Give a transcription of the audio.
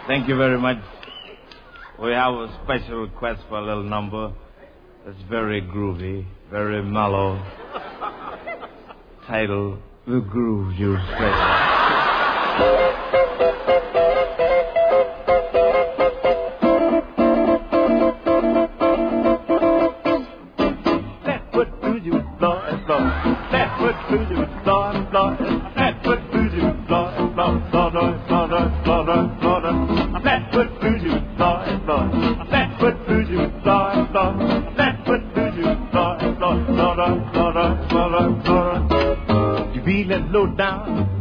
Thank you very much. We have a special request for a little number that's very groovy, very mellow. Title, The Groove You Special. You feeling low down,